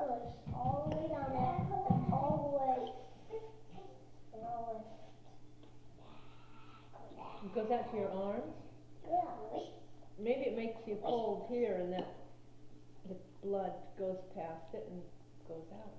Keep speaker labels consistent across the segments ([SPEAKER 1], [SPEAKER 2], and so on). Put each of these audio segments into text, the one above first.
[SPEAKER 1] goes all the way down there and all the way and all the
[SPEAKER 2] It goes out to your arms?
[SPEAKER 1] yeah.
[SPEAKER 2] Maybe it makes you cold here and that the blood goes past it and goes out.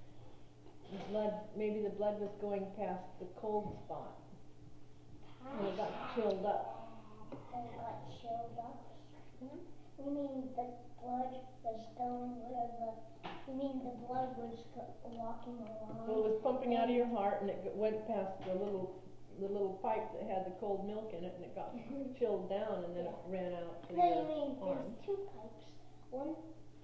[SPEAKER 2] Maybe the blood was going past the cold spot. And it got chilled up.
[SPEAKER 1] And it got chilled up. You mean the blood was going where you mean the blood was walking along?
[SPEAKER 2] Well, it was pumping out of your heart and it went past the little pipe that had the cold milk in it and it got chilled down and then it ran out to
[SPEAKER 1] No,
[SPEAKER 2] your
[SPEAKER 1] you mean
[SPEAKER 2] arm.
[SPEAKER 1] there's two pipes. One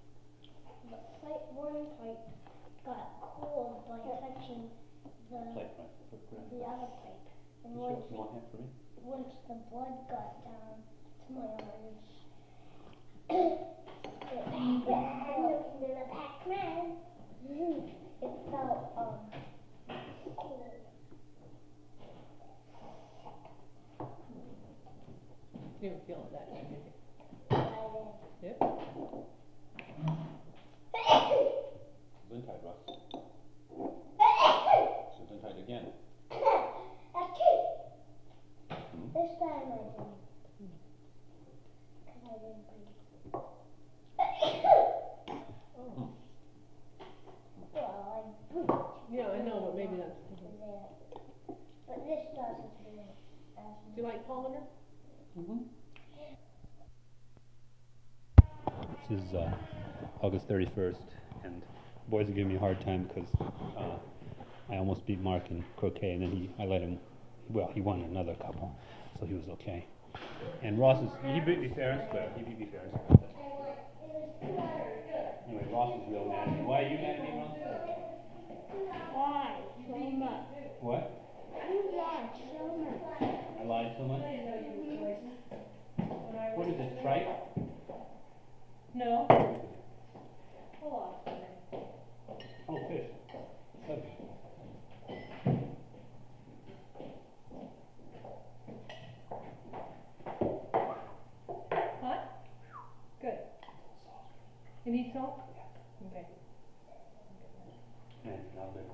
[SPEAKER 1] pipe got cold by touching the other pipe. And once the blood got down to my arms, I'm looking in a Pac-Man. It felt cold.
[SPEAKER 2] You didn't feel it that time, did you? Yep.
[SPEAKER 3] Gesundheit, Russ. Gesundheit again.
[SPEAKER 1] This time I didn't. Because I didn't breathe. Well, I breathed.
[SPEAKER 2] Yeah, I know, but maybe that's...
[SPEAKER 1] But this doesn't really.
[SPEAKER 2] Do you like colander?
[SPEAKER 3] This is August 31st, and boys are giving me a hard time because I almost beat Mark in croquet, and then I let him. Well, he won another couple, so he was okay. And Ross he beat me fair and square. He beat me fair and square. Anyway, Ross is real mad at me. Why are you mad at me, Ross?
[SPEAKER 1] Why so much?
[SPEAKER 3] What?
[SPEAKER 1] You lied so much.
[SPEAKER 3] I lied so much? What is this, tripe?
[SPEAKER 2] No. Hold on.
[SPEAKER 3] Oh, fish. Fish.
[SPEAKER 2] Hot? Good. You need salt? Okay.
[SPEAKER 3] And now big.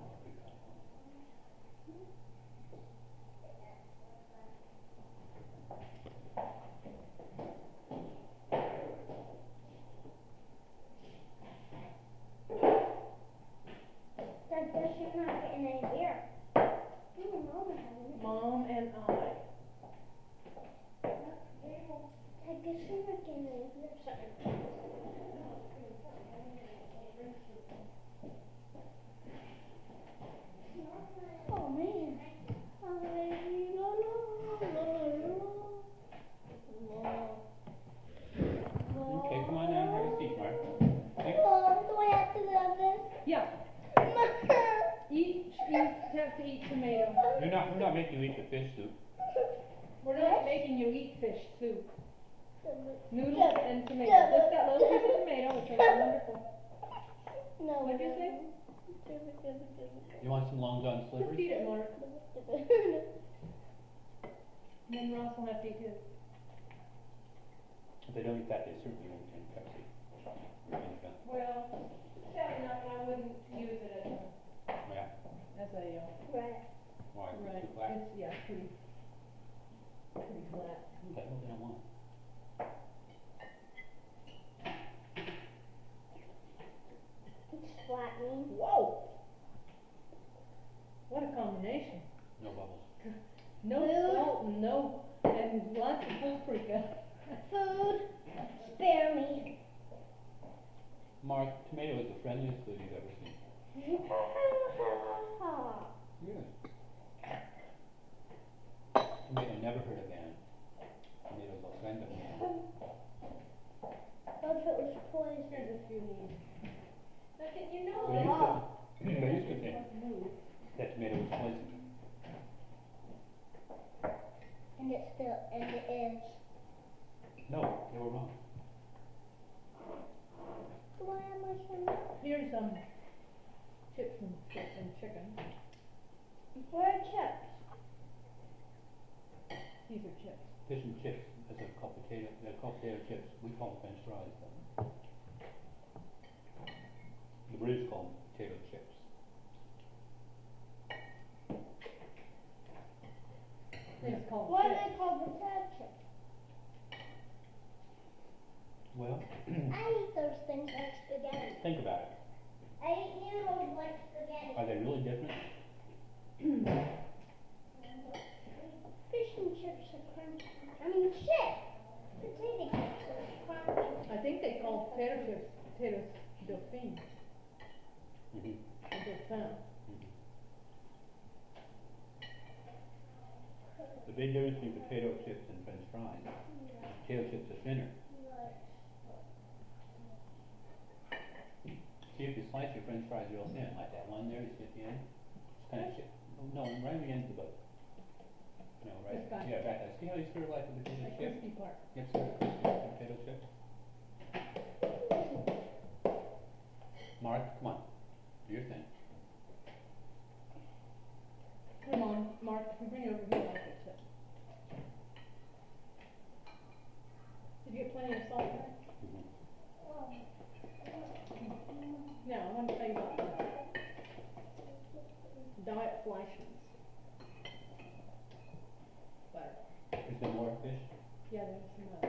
[SPEAKER 1] I guess you're not getting any beer.
[SPEAKER 2] Mom and I.
[SPEAKER 1] I guess you're not getting any beer. Oh man.
[SPEAKER 3] Okay, come on now, have a seat, Mark.
[SPEAKER 1] Do I have to love this?
[SPEAKER 2] Yeah. You have to eat tomato.
[SPEAKER 3] We're not making you eat the fish soup.
[SPEAKER 2] We're not making you eat fish soup. Noodles and tomato. Just that little piece of tomato, which are wonderful.
[SPEAKER 1] No.
[SPEAKER 2] What'd you say?
[SPEAKER 3] You want some Long John
[SPEAKER 2] Just
[SPEAKER 3] slivers?
[SPEAKER 2] eat it, Mark. Then Ross will have to eat his.
[SPEAKER 3] If they don't eat that, they certainly won't drink Pepsi.
[SPEAKER 2] Well, sadly enough, I wouldn't use it as a
[SPEAKER 1] Right.
[SPEAKER 3] Why?
[SPEAKER 2] right.
[SPEAKER 3] Too black?
[SPEAKER 2] It's pretty flat.
[SPEAKER 3] Who the hell did I want?
[SPEAKER 1] It's flattening.
[SPEAKER 2] Whoa! What a combination.
[SPEAKER 3] No bubbles.
[SPEAKER 2] No salt and lots of paprika.
[SPEAKER 1] Food. Spare me.
[SPEAKER 3] Mark, tomato is the friendliest food you've ever seen. Really? Tomato never hurt a man. Tomato's a friend of man.
[SPEAKER 1] What if it was poison?
[SPEAKER 2] Here's a few leaves. Now, can you know
[SPEAKER 3] They used to think that tomato was poison.
[SPEAKER 1] And it is.
[SPEAKER 3] No, they were wrong.
[SPEAKER 1] Why am I so
[SPEAKER 2] Here's chips and chicken.
[SPEAKER 1] Where are chips?
[SPEAKER 2] These are chips.
[SPEAKER 3] Fish and chips, as they're called potato, they're called potato chips. We call them French fries. The British call
[SPEAKER 1] I ate noodles like spaghetti.
[SPEAKER 3] Are they really different?
[SPEAKER 1] Fish and chips are crunchy. I mean, shit! Potato chips are crunchy.
[SPEAKER 2] I think they call potato chips potatoes Dauphine.
[SPEAKER 3] Mm-hmm.
[SPEAKER 2] Or Dauphin.
[SPEAKER 3] The big difference between potato chips and French fries. Potato chips are thinner. See if you slice your French fries real thin, like that one there, you see at the end? It's kind of chip. No, right at the end of the boat. No, right.
[SPEAKER 2] This guy.
[SPEAKER 3] Yeah, back there. See how you sort of like a potato
[SPEAKER 2] The
[SPEAKER 3] chip?
[SPEAKER 2] crispy part.
[SPEAKER 3] It's sort of crispy like a potato chip. Mark, come on. Do your thing.
[SPEAKER 2] Come on, Mark, if you bring it over here, I'll fix it. Did you get plenty of salt there? Now, I want to tell you about diet Fleischmann's. Butter.
[SPEAKER 3] Is there more fish?
[SPEAKER 2] Yeah, there's some other.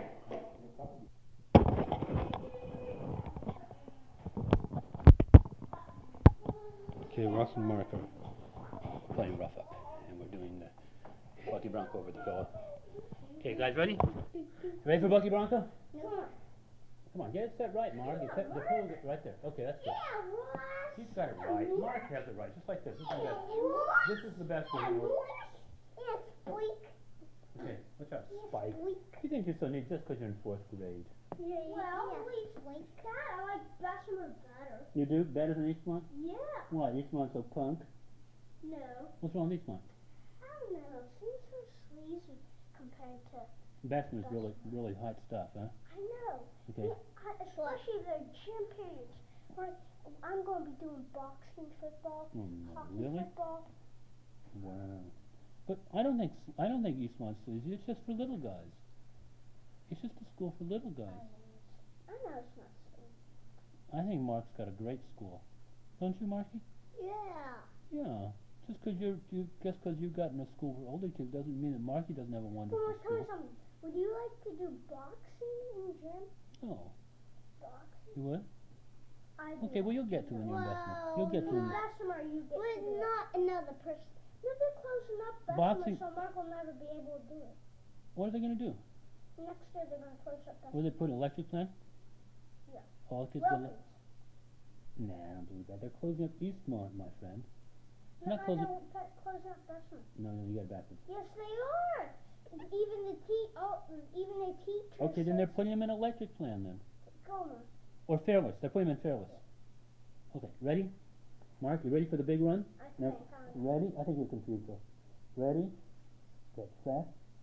[SPEAKER 3] Okay, Ross and Mark are playing rough up, and we're doing the Bucky Bronco over the pillow. Okay, guys, ready? Ready for Bucky Bronco?
[SPEAKER 1] No.
[SPEAKER 3] Come on, get it set right, Mark. The pillow right there. Okay, that's good.
[SPEAKER 1] Yeah, Ross.
[SPEAKER 3] He's got it right. Mark has it right, just like this. This is the best. This is the best one.
[SPEAKER 1] Yeah, squeak.
[SPEAKER 3] Okay, watch out, Spike.
[SPEAKER 1] Squeak.
[SPEAKER 3] You think you're so neat just because you're in 4th grade.
[SPEAKER 1] Well, we squeak that. I like Bessemer better.
[SPEAKER 3] You do? Better than Eastmont?
[SPEAKER 1] Yeah.
[SPEAKER 3] Why? Eastmont's so punk?
[SPEAKER 1] No.
[SPEAKER 3] What's wrong with Eastmont?
[SPEAKER 1] I don't know. Seems so sleazy compared to.
[SPEAKER 3] Bessemer's really hot stuff, huh?
[SPEAKER 1] I know.
[SPEAKER 3] Okay.
[SPEAKER 1] Yeah, especially the gym periods. Like, I'm going to be doing boxing football,
[SPEAKER 3] Oh, no,
[SPEAKER 1] hockey
[SPEAKER 3] really?
[SPEAKER 1] football.
[SPEAKER 3] Wow. But I don't think Eastmont's sleazy. It's just for little guys. It's just a school for little guys.
[SPEAKER 1] I know it's not sleazy.
[SPEAKER 3] I think Mark's got a great school. Don't you, Marky?
[SPEAKER 1] Yeah.
[SPEAKER 3] Yeah. Just because you've gotten a school for older kids doesn't mean that Marky doesn't have a wonderful
[SPEAKER 1] Well, tell me
[SPEAKER 3] school.
[SPEAKER 1] something. Would you like to do boxing in gym?
[SPEAKER 3] Oh,
[SPEAKER 1] Boxing?
[SPEAKER 3] you would?
[SPEAKER 1] I
[SPEAKER 3] Okay, well you'll get to it in your investment. You'll get to it.
[SPEAKER 1] Bessemer, you get to do not another person. You'll be close enough, Bessemer,
[SPEAKER 3] Boxing-
[SPEAKER 1] so Mark will never be able to do it.
[SPEAKER 3] What are they going to do?
[SPEAKER 1] Next year they're going to close up Bessemer.
[SPEAKER 3] Will they put an electric plant?
[SPEAKER 1] Yeah.
[SPEAKER 3] All the kids go.
[SPEAKER 1] Wilkins.
[SPEAKER 3] Nah, I don't believe that. They're closing up Eastmont, my friend.
[SPEAKER 1] No,
[SPEAKER 3] Not closing.
[SPEAKER 1] close up Bessemer.
[SPEAKER 3] No, you got it backwards.
[SPEAKER 1] Yes, they are. Even the teachers.
[SPEAKER 3] Okay, then they're putting them in electric plant then.
[SPEAKER 1] Gomer.
[SPEAKER 3] Or Fairless. They're putting them in Fairless. Okay, ready? Mark, you ready for the big run?
[SPEAKER 1] I
[SPEAKER 3] No.
[SPEAKER 1] think I'm.
[SPEAKER 3] Ready? I think you're confused though. Ready? Get set.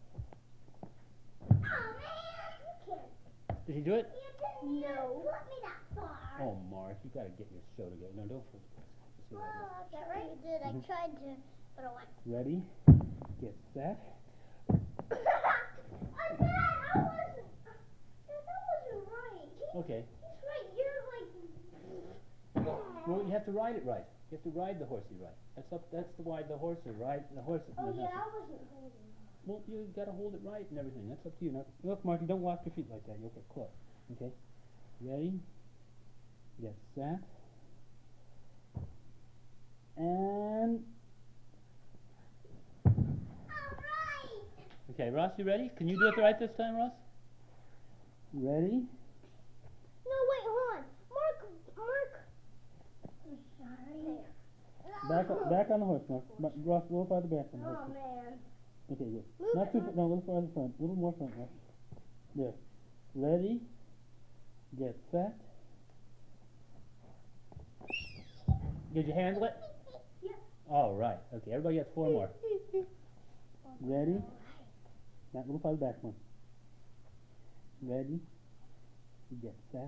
[SPEAKER 1] Oh man, you can't.
[SPEAKER 3] Did he do it?
[SPEAKER 1] You didn't even put me that far.
[SPEAKER 3] Oh, Mark, you gotta get your show together. No, don't fool the See what I
[SPEAKER 1] Well, that's right. You did. I tried to, but I went.
[SPEAKER 3] do. Ready? Get set.
[SPEAKER 1] That wasn't right.
[SPEAKER 3] Okay.
[SPEAKER 1] He's right. You're like.
[SPEAKER 3] Well, you have to ride it right. You have to ride the horsey right. That's the why the horse is right. The horse is.
[SPEAKER 1] Oh yeah, I wasn't holding.
[SPEAKER 3] Well, you gotta hold it right and everything. That's up to you. Now, look, Marky, don't walk your feet like that. You'll get caught. Okay? Ready? Get set. And.
[SPEAKER 1] Alright!
[SPEAKER 3] Okay, Ross, you ready? Can you do it right this time, Ross? Ready?
[SPEAKER 1] No, wait, hold on. Mark. I'm sorry.
[SPEAKER 3] Back on the horse, Mark. Ross, a little farther back on the
[SPEAKER 1] Oh
[SPEAKER 3] horse.
[SPEAKER 1] man.
[SPEAKER 3] Okay, good.
[SPEAKER 1] Move
[SPEAKER 3] Not
[SPEAKER 1] it,
[SPEAKER 3] too
[SPEAKER 1] Mark.
[SPEAKER 3] no, a little farther front. A little more front, Mark. There. Ready? Get set. Did you handle it?
[SPEAKER 1] Yeah.
[SPEAKER 3] All right. Okay, everybody gets 4 more. Ready? Now, a little farther back, Mark. Ready? Get set.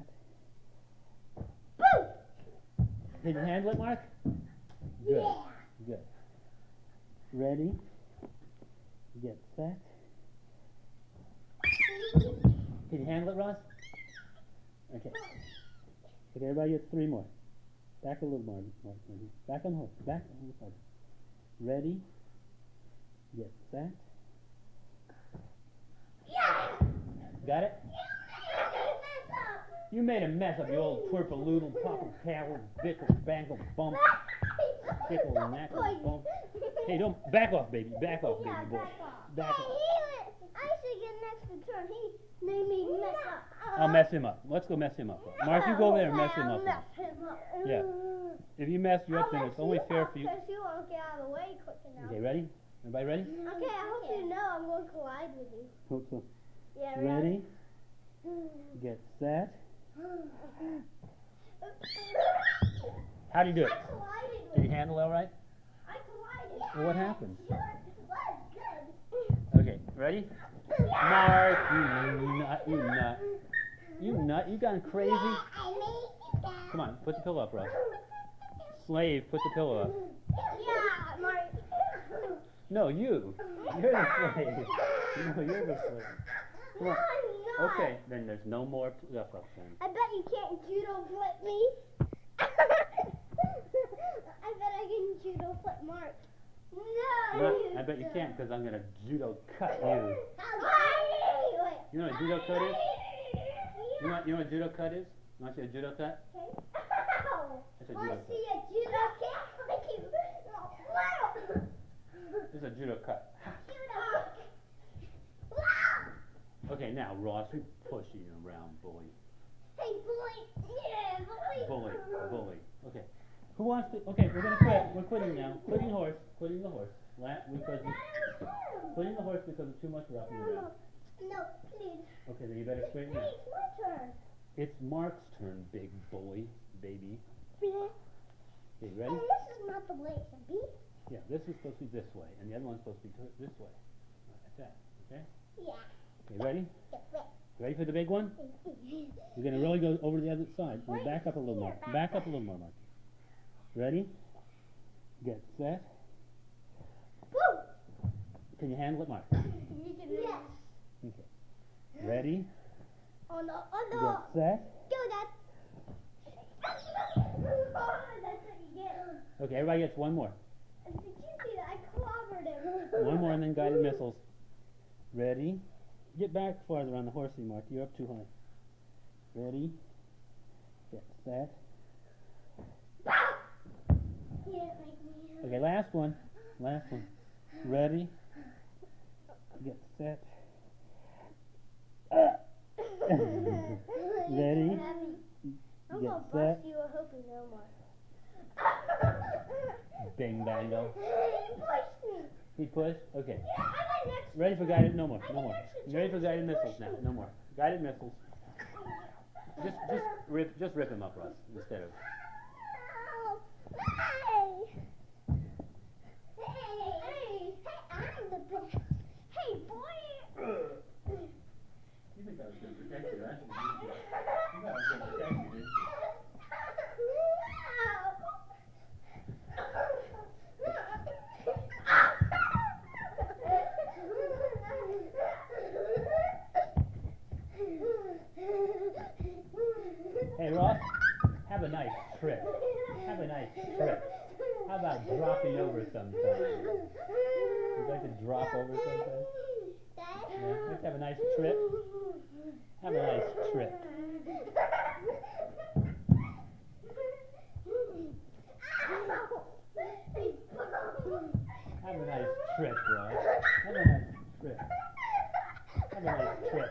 [SPEAKER 1] Boom!
[SPEAKER 3] Did you handle it, Mark? Good.
[SPEAKER 1] Yeah.
[SPEAKER 3] Good. Ready? Get set. Can you handle it, Ross? Okay. Okay, everybody gets 3 more. Back a little more. Back on the horse. Back a little farther. Ready? Get set.
[SPEAKER 1] Yeah!
[SPEAKER 3] Got it? You made a mess of your old purple noodle, popple, carol, bickle, bangle, bump, tickle, knackle, bump. Hey, don't back off, baby. Back off, baby boy. Back off.
[SPEAKER 1] I should get next to turn. He made me mess up.
[SPEAKER 3] I'll mess him up. Let's go mess him up. Mark, you go over there and mess him up. Yeah. If you mess you up, then it's only fair for you.
[SPEAKER 1] Because you won't get out of the way quick enough.
[SPEAKER 3] Okay, ready? Everybody ready?
[SPEAKER 1] Okay, I hope you know I'm going to collide with you.
[SPEAKER 3] Hope so.
[SPEAKER 1] Yeah,
[SPEAKER 3] Ready? Get set. How'd you do it?
[SPEAKER 1] I collided with
[SPEAKER 3] Did you handle it all right?
[SPEAKER 1] I collided.
[SPEAKER 3] Well, what happened?
[SPEAKER 1] Good.
[SPEAKER 3] Okay, ready? Mark, you nut, you nut. You nut, you gone crazy? Come on, put the pillow up, Ross. Slave, put the pillow up.
[SPEAKER 1] Yeah, Mark.
[SPEAKER 3] No, you. You're the slave. No, you're the slave. Come on. Okay, then there's no more up then.
[SPEAKER 1] I bet you can't judo flip me. I bet I can judo flip Mark. No,
[SPEAKER 3] I bet you can't because I'm going to judo cut you. You know what a judo cut is? You know what a judo cut is? You want to see a judo cut? That's a judo cut.
[SPEAKER 1] See a judo cut?
[SPEAKER 3] This is a judo cut. Okay, now Ross, we pushing you around, bully.
[SPEAKER 1] Hey, bully. Yeah, bully.
[SPEAKER 3] Bully. Okay. Who wants to? Okay, we're gonna quit. We're quitting now. Quitting the horse. Quitting the horse. Quitting the horse because of too much roughing around.
[SPEAKER 1] No, please.
[SPEAKER 3] Okay, then you better straighten
[SPEAKER 1] Hey,
[SPEAKER 3] out.
[SPEAKER 1] it's my turn.
[SPEAKER 3] It's Mark's turn, big bully, baby.
[SPEAKER 1] Yeah.
[SPEAKER 3] Okay, ready?
[SPEAKER 1] And this is not the way it should be.
[SPEAKER 3] Yeah, this is supposed to be this way, and the other one's supposed to be this way. Like that. Okay.
[SPEAKER 1] Yeah.
[SPEAKER 3] Okay, ready?
[SPEAKER 1] Yeah.
[SPEAKER 3] Ready for the big one? You're gonna really go over to the other side. Now back up a little more. Back up a little more, Mark. Ready? Get set.
[SPEAKER 1] Woo!
[SPEAKER 3] Can you handle it, Mark?
[SPEAKER 1] Yes.
[SPEAKER 3] Okay. Ready?
[SPEAKER 1] Oh no, oh
[SPEAKER 3] Get
[SPEAKER 1] no.
[SPEAKER 3] set.
[SPEAKER 1] Go, Dad. Oh, that's what you get.
[SPEAKER 3] Okay, everybody gets one more.
[SPEAKER 1] Did you see that? I clobbered him.
[SPEAKER 3] One more and then guided missiles. Ready? Get back farther on the horsey, Mark. You're up too high. Ready? Get set.
[SPEAKER 1] He didn't make me.
[SPEAKER 3] Okay, last one. Last one. Ready? Get set. Ready?
[SPEAKER 1] I'm
[SPEAKER 3] Get
[SPEAKER 1] gonna
[SPEAKER 3] set.
[SPEAKER 1] bust you. I hope you know more.
[SPEAKER 3] Bing bango.
[SPEAKER 1] He pushed me.
[SPEAKER 3] He pushed? Okay.
[SPEAKER 1] Yeah, I got next.
[SPEAKER 3] Ready for guided? No more. No more. You ready for guided missiles now? No more. Guided missiles. Just rip him up, Russ, instead of.
[SPEAKER 1] Oh, hey. Hey, I'm the best. Hey, boy.
[SPEAKER 3] You think I was going to protect you, right? You thought I was going to protect you, didn't you? Hey, Ross, have a nice trip. Have a nice trip. How about dropping over sometime? You'd like to drop over sometime? Yeah, let's have a nice trip. Have a nice trip. Have a nice trip, Ross. Have a nice trip. Have a nice trip.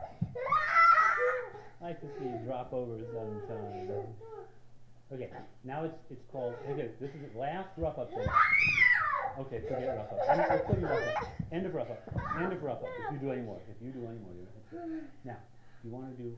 [SPEAKER 3] I like to see you drop over sometime. Okay, now it's called. Okay, this is the last rough up thing. Okay, forget rough up. Let's put your rough up. End of rough up. End of rough up. If you do any more, you're now. You want to do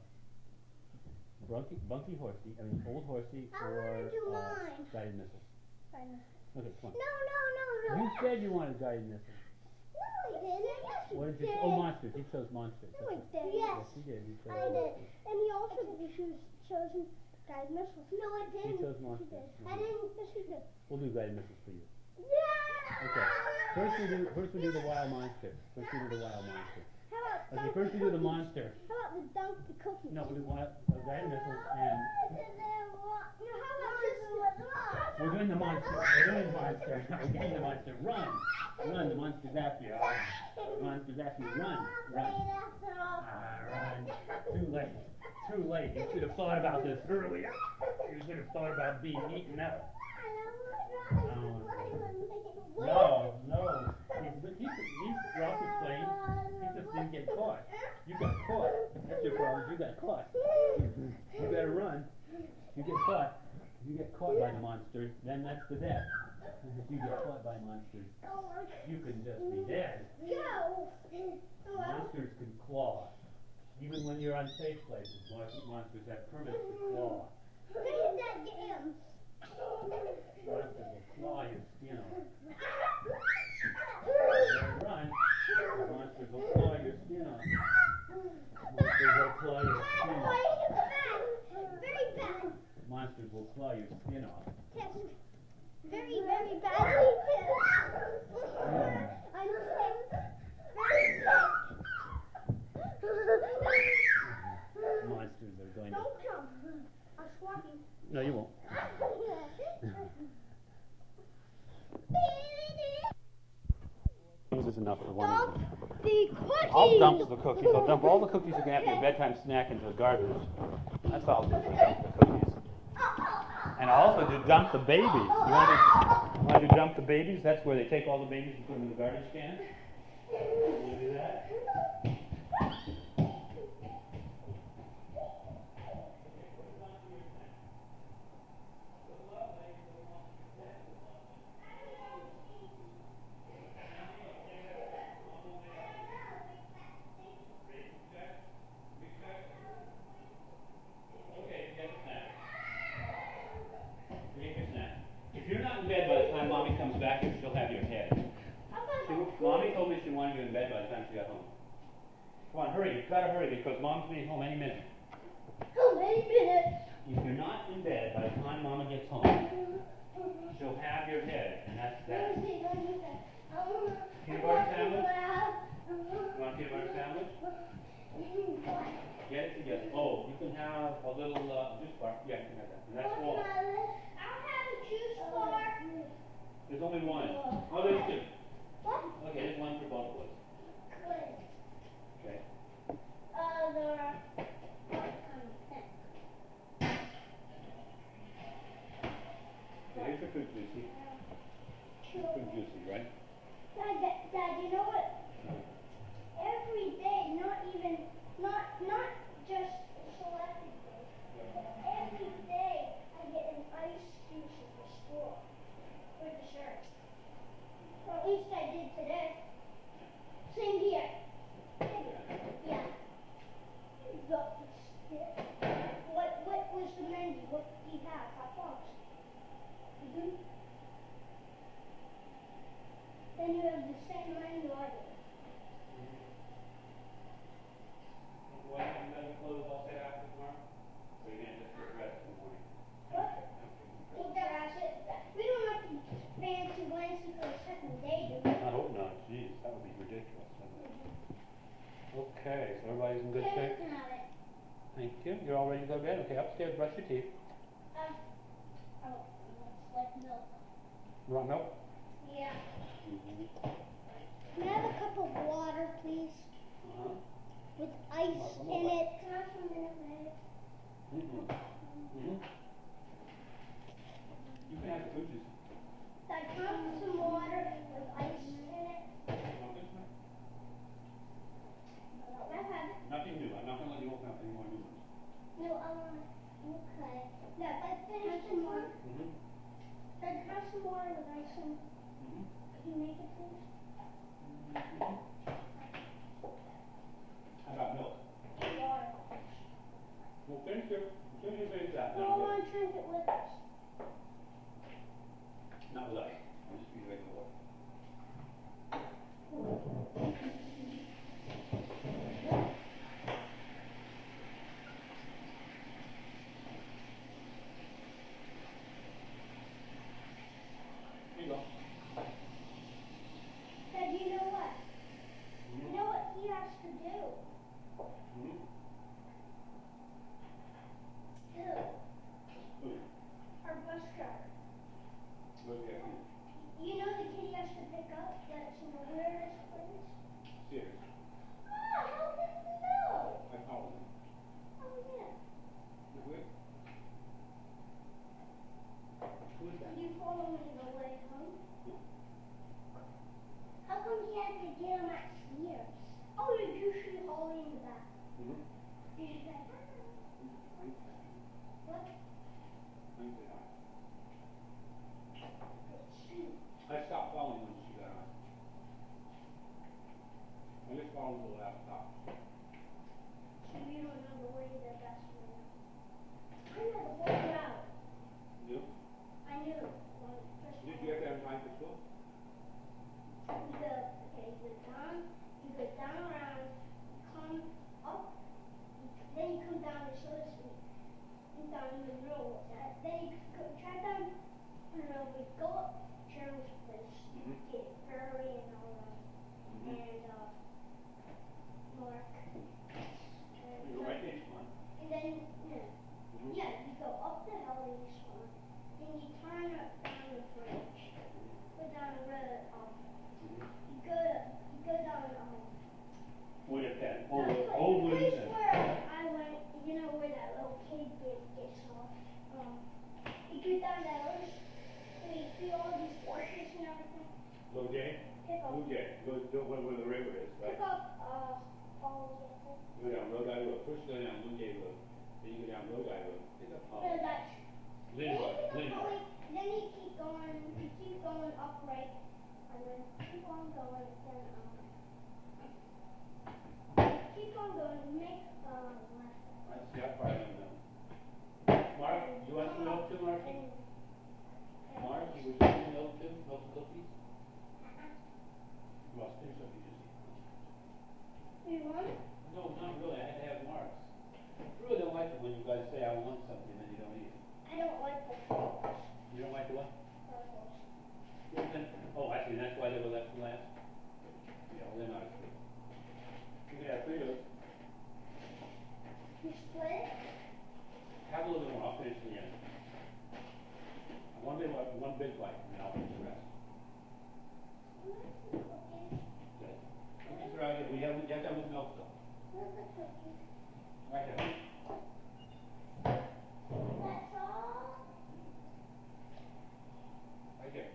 [SPEAKER 3] bunky horsey. I mean old horsey
[SPEAKER 1] I
[SPEAKER 3] or
[SPEAKER 1] wanna do mine.
[SPEAKER 3] guided missiles. Okay, come on.
[SPEAKER 1] No.
[SPEAKER 3] You said you wanted guided missiles.
[SPEAKER 1] No, I didn't. Yes, you
[SPEAKER 3] What did you?
[SPEAKER 1] did.
[SPEAKER 3] Oh, monsters. He chose monsters.
[SPEAKER 1] No, I
[SPEAKER 3] That's
[SPEAKER 1] did.
[SPEAKER 3] right.
[SPEAKER 1] Yes,
[SPEAKER 3] Yes, he did. He chose
[SPEAKER 1] I did.
[SPEAKER 3] monsters.
[SPEAKER 1] And he also chosen guided missiles. No, I
[SPEAKER 3] He
[SPEAKER 1] didn't.
[SPEAKER 3] chose monsters.
[SPEAKER 1] I
[SPEAKER 3] Mhm.
[SPEAKER 1] didn't. Yes, you did.
[SPEAKER 3] We'll do guided missiles for you.
[SPEAKER 1] Yeah.
[SPEAKER 3] Okay. First we do the wild monster. First we do the wild monster.
[SPEAKER 1] How about
[SPEAKER 3] Okay,
[SPEAKER 1] dunk
[SPEAKER 3] first we
[SPEAKER 1] the
[SPEAKER 3] do the
[SPEAKER 1] cookies?
[SPEAKER 3] monster.
[SPEAKER 1] How about the dunk the cookies?
[SPEAKER 3] No, we do wild guided missiles and we're doing the monster. We're doing the monster. We're getting the monster. Run! Run, the monster's after you. The monster's after you. Run! Run! Run! Too late. too late. You should have thought about this earlier. You should have thought about being eaten out. No, no. Ralph was playing. He just didn't get caught. You got caught. That's your problem. You got caught. You better run. You get caught. You get caught by the monster, then that's the death. If you get caught by monsters, you can just be dead. Monsters can claw. Even when you're on safe places, monsters have permits to claw. Monsters will claw your skin off. Run. Monsters will claw your skin off. Monsters will claw your skin off.
[SPEAKER 1] Very bad.
[SPEAKER 3] Monsters will claw your skin off.
[SPEAKER 1] Yes. Very, very badly. I'm sick. Very sick.
[SPEAKER 3] Monsters are going to...
[SPEAKER 1] Don't come. I'll swat you.
[SPEAKER 3] No, you won't. This is enough for one of them.
[SPEAKER 1] The cookies.
[SPEAKER 3] I'll dump the cookies. I'll dump all the cookies you can have for your bedtime snack into the garbage. That's all I'll do. Dump the cookies. And I'll also do dump the babies. You want to dump the babies? That's where they take all the babies and put them in the garbage can. You want to do that? If you're not in bed by the time Mommy comes back, she'll have your head. Mommy told me she wanted you in bed by the time she got home. Come on, hurry. You've got to hurry because Mom's going to be home any minute.
[SPEAKER 1] How many minutes?
[SPEAKER 3] If you're not in bed by the time Mama gets home, she'll have your head, and that's that. Peanut butter sandwich? You want a peanut butter sandwich? Get it together. Oh, you can have a little juice bar. Yeah, you can have that. And that's all.
[SPEAKER 1] I'll have a juice bar.
[SPEAKER 3] There's only one. Oh, there's two.
[SPEAKER 1] What?
[SPEAKER 3] Okay, there's one for both of us.
[SPEAKER 1] Good.
[SPEAKER 3] Okay. So here's your fruit juicy. Fruit juicy, right?
[SPEAKER 1] Dad, you know what? Every day, not just selected days, but every day I get an ice juice at the store with the shirt. Or at least I did today. Same here. Yeah. What was the menu? What do you have? Hot dogs. Then you have the same menu I do.
[SPEAKER 3] Why haven't you got the clothes all set out for tomorrow? So you can't just get dressed in the morning.
[SPEAKER 1] What? Well, that's it. We don't have to fancy Wednesday for the second day, do we?
[SPEAKER 3] I hope not. Jeez, that would be ridiculous. Okay, so everybody's in good shape?
[SPEAKER 1] Looking at it.
[SPEAKER 3] Thank you. You're all ready to go to bed? Okay, upstairs, brush your teeth.
[SPEAKER 1] It's like milk.
[SPEAKER 3] You want milk?
[SPEAKER 1] Yeah.
[SPEAKER 3] Mm-hmm.
[SPEAKER 1] Can I have a cup of water, please?
[SPEAKER 3] Uh-huh.
[SPEAKER 1] With ice in it. Can I have some Minute Maid?
[SPEAKER 3] Mm-hmm. Mm-hmm. You can have the fruit juice.
[SPEAKER 1] Can I have some water with ice in it?
[SPEAKER 3] You want this one?
[SPEAKER 1] I've had it.
[SPEAKER 3] Nothing new. I'm not going to let you open up any more new ones.
[SPEAKER 1] No, I want it. Okay. Yeah, if I finish some more.
[SPEAKER 3] Mm-hmm.
[SPEAKER 1] Can I have some water with ice in it?
[SPEAKER 3] Mm-hmm.
[SPEAKER 1] Can you make it, please?
[SPEAKER 3] Mm-hmm. How about milk?
[SPEAKER 1] Water.
[SPEAKER 3] Well, thank you. As soon as you finish that,
[SPEAKER 1] No, I want to drink it with us.
[SPEAKER 3] not with ice. I'll just be regular water. Here you go.
[SPEAKER 1] had to get them at Sears. Oh, did you see Holly in the back?
[SPEAKER 3] Mm-hmm.
[SPEAKER 1] Did you say, what?
[SPEAKER 3] I stopped following when she got on. I just followed the last stop.
[SPEAKER 1] So you don't know the way to the best way. I know the whole route.
[SPEAKER 3] You?
[SPEAKER 1] I knew when first
[SPEAKER 3] Did you get there in time for school?
[SPEAKER 1] you go down around, come up, then you come down to Sugar Street, and down in the middle. Then you go try down, we go up Cheryl's place, get Barry and all that, and Mark.
[SPEAKER 3] You go right to each one.
[SPEAKER 1] And then, yeah, you go up the hill to each one, then you turn up down the bridge, go down the road, you go down,
[SPEAKER 3] Williamstown.
[SPEAKER 1] the
[SPEAKER 3] Old
[SPEAKER 1] place
[SPEAKER 3] Williamstown.
[SPEAKER 1] where I went, you know where that little kid gets off, you go down that road, and you see all these horses and everything,
[SPEAKER 3] Blue Jay?
[SPEAKER 1] pick up,
[SPEAKER 3] Blue Jay. Go where the river is, right?
[SPEAKER 1] pick up, Falls,
[SPEAKER 3] Go down Rhode Island Road. First go down Blue Jay Road. Then you go down Rhode Island Road. Pick up
[SPEAKER 1] no, that's,
[SPEAKER 3] Linwood.
[SPEAKER 1] then you keep going upright, and then keep on going, then, keep on going, make, left.
[SPEAKER 3] I see how far I don't know. Mark, you want some milk too, Marky? Mark, you would like some milk too? Milk and cookies? Well, there's something to see.
[SPEAKER 1] You want?
[SPEAKER 3] No, not really. I had to have Mark's. I really don't like it when you guys say I want something and you don't eat it.
[SPEAKER 1] I don't like the purples.
[SPEAKER 3] You don't like the what? Oh, I see. That's why they were left last? Yeah, well, they're not as good. You can have three of those.
[SPEAKER 1] You split it?
[SPEAKER 3] Have a little bit more. I'll finish the end. One big bite, and then I'll finish the rest. Okay. Cookies are out here. We have that with milk though.
[SPEAKER 1] Where's the cookies?
[SPEAKER 3] Right there.
[SPEAKER 1] That's all?
[SPEAKER 3] Right there.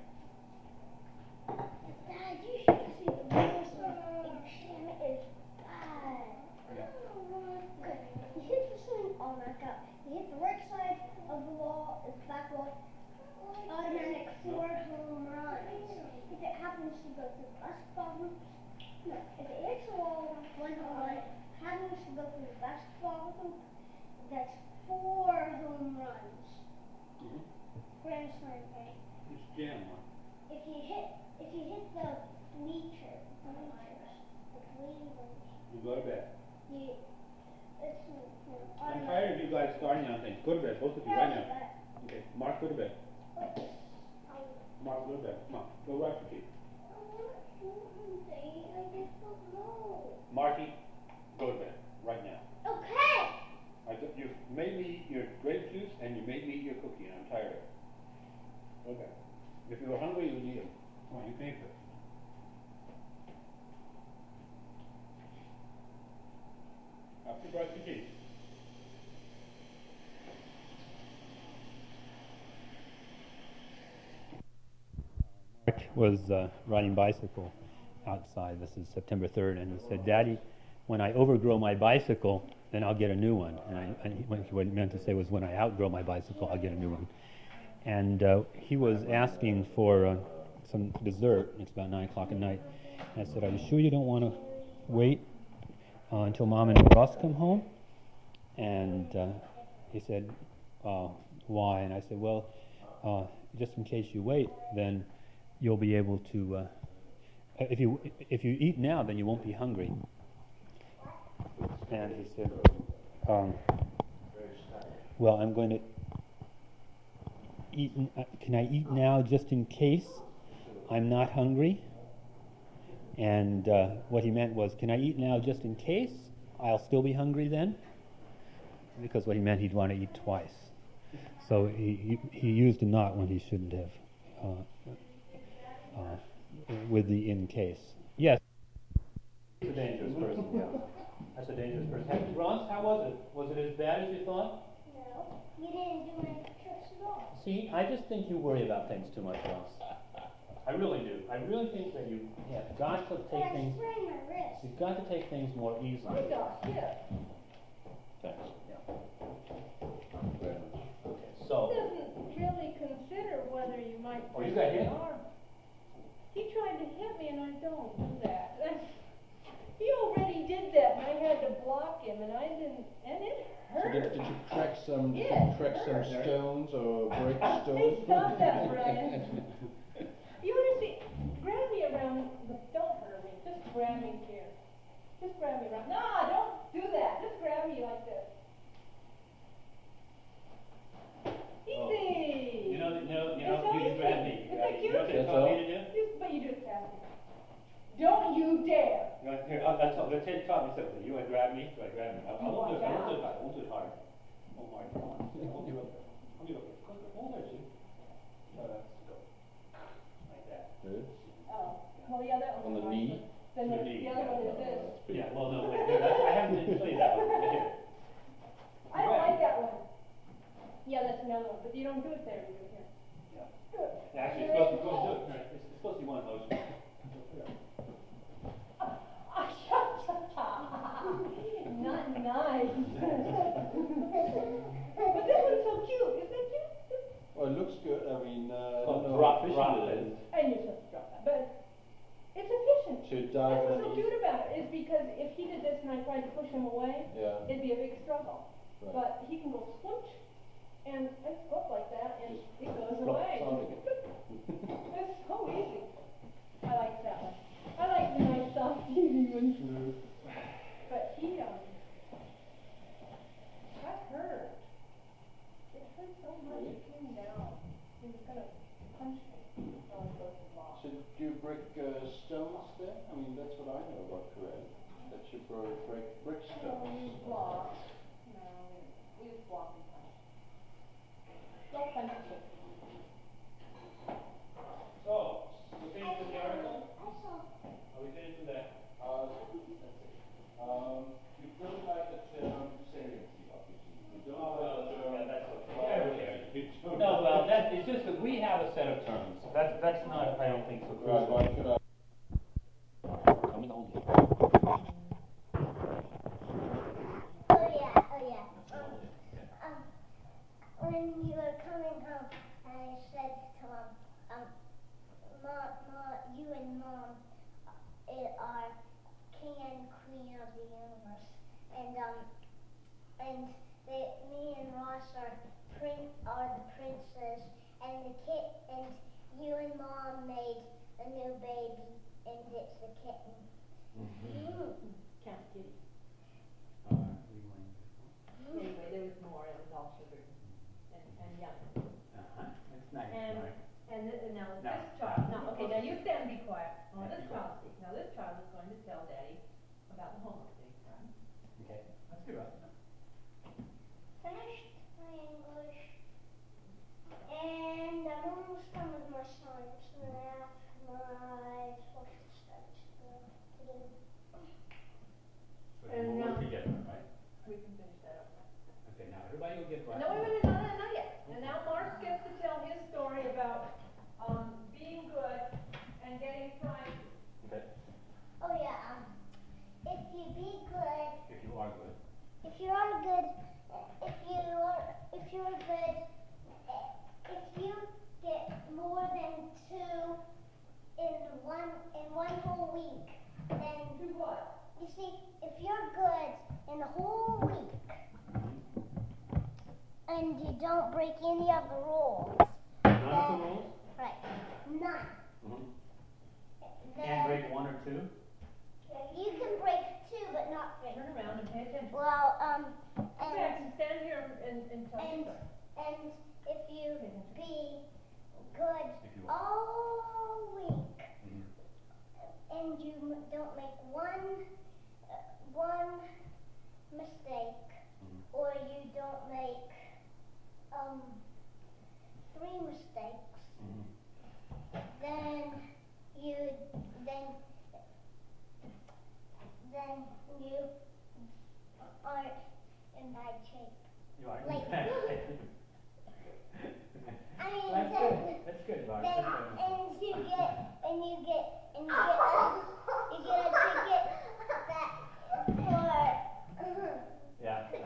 [SPEAKER 1] Dad, you should see the biggest exam is bad.
[SPEAKER 3] Yeah.
[SPEAKER 1] Good. You hit the swing, oh my god. You hit the right side of the wall, it's back wall. Automatic 4 home runs. If it happens to go through the basketball hoop, no. If it hits the wall, 1 home run. Happens to go through the basketball hoop, that's 4 home runs. Grand slam, right?
[SPEAKER 3] It's jam one.
[SPEAKER 1] If you hit the bleachers, the bleachers,
[SPEAKER 3] You go to bed.
[SPEAKER 1] it's
[SPEAKER 3] I'm tired of you guys starting on things. Go to bed, both of you, right now. Okay, Mark, go to bed. Mark, go to bed. Come on, go brush your teeth.
[SPEAKER 1] I just don't know.
[SPEAKER 3] Marky, go to bed, right now.
[SPEAKER 1] Okay.
[SPEAKER 3] You made me eat your grape juice and you made me eat your cookie, and I'm tired of it. Okay. If you were hungry, you would eat them. Come on, you can eat this. After you brush your teeth. Mark was riding bicycle outside. This is September 3rd, and he said, "Daddy, when I overgrow my bicycle, then I'll get a new one." And what he meant to say was, when I outgrow my bicycle, I'll get a new one. And he was asking for some dessert. It's about 9 o'clock at night. And I said, "Are you sure you don't want to wait until Mom and Ross come home?" And he said, "Why?" And I said, "Well, just in case you wait, then you'll be able to. If you eat now, then you won't be hungry." And he said, "Well, I'm going to eat. Can I eat now, just in case I'm not hungry?" And what he meant was, "Can I eat now, just in case I'll still be hungry then?" Because what he meant, he'd want to eat twice. So he used a not when he shouldn't have. With the in case. Yes. He's a dangerous person, yeah. That's a dangerous person. Hey, Ross, how was it? Was it as bad as you thought?
[SPEAKER 1] No, you didn't do my tricks at all.
[SPEAKER 3] See, I just think you worry about things too much, Ross. I really do. I really think that you have got to
[SPEAKER 1] But
[SPEAKER 3] take
[SPEAKER 1] I
[SPEAKER 3] things,
[SPEAKER 1] sprained my wrist.
[SPEAKER 3] you've got to take things more
[SPEAKER 2] My
[SPEAKER 3] easily.
[SPEAKER 2] gosh, yeah.
[SPEAKER 3] Okay.
[SPEAKER 4] Very much.
[SPEAKER 3] Okay,
[SPEAKER 2] He
[SPEAKER 3] so,
[SPEAKER 2] doesn't really consider whether you might.
[SPEAKER 3] Oh, you
[SPEAKER 2] break
[SPEAKER 3] got
[SPEAKER 2] your
[SPEAKER 3] hit?
[SPEAKER 2] arm. He tried to hit me and I don't do that. He already did that and I had to block him and I didn't, and it
[SPEAKER 4] So
[SPEAKER 2] hurt.
[SPEAKER 4] did you crack some,
[SPEAKER 2] Yeah,
[SPEAKER 4] some
[SPEAKER 2] sure.
[SPEAKER 4] stones or break stones?
[SPEAKER 2] Hey, stop that, Brian. You wanna see, grab me around, don't hurt me, just grab me here. Just grab me around, no, don't do that, just grab me like this. Easy.
[SPEAKER 3] you know,
[SPEAKER 2] It's so
[SPEAKER 3] you
[SPEAKER 2] easy.
[SPEAKER 3] grab me.
[SPEAKER 2] It's like
[SPEAKER 3] You know what they
[SPEAKER 4] That's
[SPEAKER 3] taught me
[SPEAKER 4] all?
[SPEAKER 3] to do?
[SPEAKER 2] But you do it fast. Don't you dare.
[SPEAKER 3] You know, here, that's all, let's taught me something. You wanna grab me, so I grab me. I
[SPEAKER 2] You
[SPEAKER 3] won't do it,
[SPEAKER 2] watch
[SPEAKER 3] I won't do
[SPEAKER 2] out.
[SPEAKER 3] it hard, I won't do it hard. Oh, hard, come on. I'll do it. I'll do it. Hold there, Jim. No, that's go. Like that.
[SPEAKER 4] Good.
[SPEAKER 2] Oh, well, yeah, that
[SPEAKER 4] On
[SPEAKER 2] one's
[SPEAKER 4] the
[SPEAKER 2] nice,
[SPEAKER 4] knee?
[SPEAKER 2] but then
[SPEAKER 3] The
[SPEAKER 2] the
[SPEAKER 3] knee,
[SPEAKER 2] other
[SPEAKER 3] yeah,
[SPEAKER 2] one
[SPEAKER 4] No,
[SPEAKER 2] is this.
[SPEAKER 4] that's pretty.
[SPEAKER 3] Yeah, well, no, wait, here, I haven't shown you that one. Here.
[SPEAKER 2] I don't like that one. Yeah, that's another one, but you don't do it there, you do it here.
[SPEAKER 3] Yeah.
[SPEAKER 2] Good.
[SPEAKER 3] Actually, it's supposed to do it, right, it's supposed to be one motion.
[SPEAKER 2] Not nice. But this one's so cute, isn't it cute?
[SPEAKER 4] Oh, it looks good. I mean, I
[SPEAKER 3] Oh,
[SPEAKER 4] don't know
[SPEAKER 3] drop
[SPEAKER 4] how efficient
[SPEAKER 3] drop
[SPEAKER 4] it
[SPEAKER 3] it.
[SPEAKER 4] is.
[SPEAKER 2] And you're supposed to drop that, but it's efficient.
[SPEAKER 4] Should
[SPEAKER 2] That's
[SPEAKER 4] dive
[SPEAKER 2] what's so
[SPEAKER 4] underneath.
[SPEAKER 2] cute about it, is because if he did this and I tried to push him away,
[SPEAKER 4] Yeah.
[SPEAKER 2] it'd be a big struggle.
[SPEAKER 4] Right.
[SPEAKER 2] But he can go swoosh, and I go up like that, and it goes
[SPEAKER 4] Drop
[SPEAKER 2] away.
[SPEAKER 4] it down again.
[SPEAKER 2] It's so easy. I like that one. I like the nice soft easy ones. But he, that hurt. It hurt so much, it came down. He was gonna punch me. So I was supposed to block.
[SPEAKER 4] So do you break stones there? I mean, that's what I know about karate. That you break brick
[SPEAKER 2] No,
[SPEAKER 4] stones.
[SPEAKER 2] we block. No, we just block and punch. Don't punch me.
[SPEAKER 3] So, we finished with the article?
[SPEAKER 1] I saw.
[SPEAKER 3] Are we finished with that?
[SPEAKER 4] You don't like the term saliency, obviously. You don't
[SPEAKER 3] Oh, well,
[SPEAKER 4] like the term.
[SPEAKER 3] yeah, that's okay.
[SPEAKER 4] priority.
[SPEAKER 3] Yeah, okay.
[SPEAKER 4] You don't
[SPEAKER 3] No,
[SPEAKER 4] like-
[SPEAKER 3] well, it's just that we have a set of terms. That's not, I don't think, so
[SPEAKER 4] Right, why
[SPEAKER 3] crucial.
[SPEAKER 4] should I?
[SPEAKER 3] Tell me the whole deal.
[SPEAKER 1] Oh yeah. When you were coming home, I said to you and Mom are king and queen of the universe, and me and Ross are the princes, and you and Mom made a new baby, and it's the kitten.
[SPEAKER 2] Can't get it.
[SPEAKER 3] Uh-huh,
[SPEAKER 2] Anyway, there was more, it was all sugar and yummy.
[SPEAKER 3] it's nice,
[SPEAKER 2] And,
[SPEAKER 3] right?
[SPEAKER 2] now
[SPEAKER 3] No.
[SPEAKER 2] this child, now, okay, now you stand and be quiet. Now
[SPEAKER 3] Yeah,
[SPEAKER 2] this
[SPEAKER 3] you go.
[SPEAKER 2] child speaks. Now this child is going to tell Daddy about the homework that he's done.
[SPEAKER 3] Okay, let's do it.
[SPEAKER 1] Finished my English, and I'm almost done with my science, math, my social studies to do.
[SPEAKER 3] So
[SPEAKER 2] And,
[SPEAKER 3] we'll work
[SPEAKER 2] um,
[SPEAKER 3] together, right?
[SPEAKER 2] We can finish that up.
[SPEAKER 3] Okay, now everybody will get right.
[SPEAKER 2] No, wait a minute, not yet. And now Mark gets to tell his story about, being good and getting prizes.
[SPEAKER 3] Okay,
[SPEAKER 1] Oh yeah, if you be good,
[SPEAKER 3] if you are good.
[SPEAKER 1] if you are good, if you get more than 2 in one whole week, then
[SPEAKER 2] Do what?
[SPEAKER 1] you see, if you're good in the whole week and you don't break any of the rules,
[SPEAKER 3] None of the rules?
[SPEAKER 1] right, none,
[SPEAKER 3] Can't
[SPEAKER 1] then
[SPEAKER 3] break 1 or 2?
[SPEAKER 1] you can break 2 but not break.
[SPEAKER 2] Turn around and pay attention.
[SPEAKER 1] Well,
[SPEAKER 2] Go back and stand here and tell your
[SPEAKER 1] and
[SPEAKER 2] story.
[SPEAKER 1] and if you be good
[SPEAKER 3] If you
[SPEAKER 1] all week
[SPEAKER 3] Mhm.
[SPEAKER 1] and you don't make one mistake, or you don't make 3 mistakes, then you aren't in bad shape.
[SPEAKER 3] You are.
[SPEAKER 1] Like- I mean,
[SPEAKER 3] That's good. That's That's good, Bob.
[SPEAKER 1] Then, and you get a ticket that
[SPEAKER 3] Yeah,
[SPEAKER 1] for